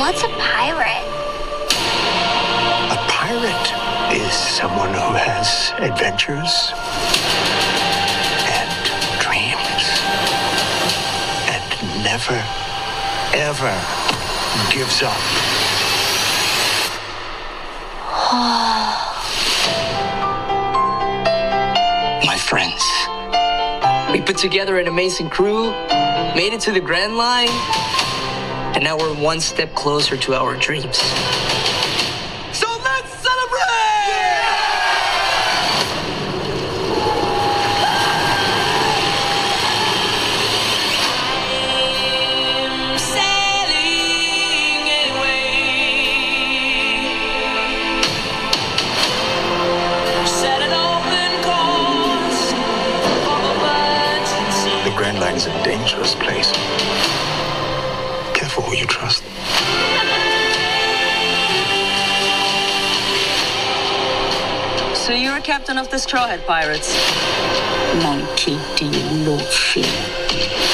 What's a pirate? A pirate is someone who has adventures and dreams and never, ever gives up. My friends, We put together an amazing crew, made it to the Grand Line, and now we're one step closer to our dreams. So let's celebrate! I'm sailing away. Set an open course for the birds and sea. the Grand Line is a dangerous place. Careful who you trust. So you're a captain of the Straw Hat Pirates? Monkey, do you know fear?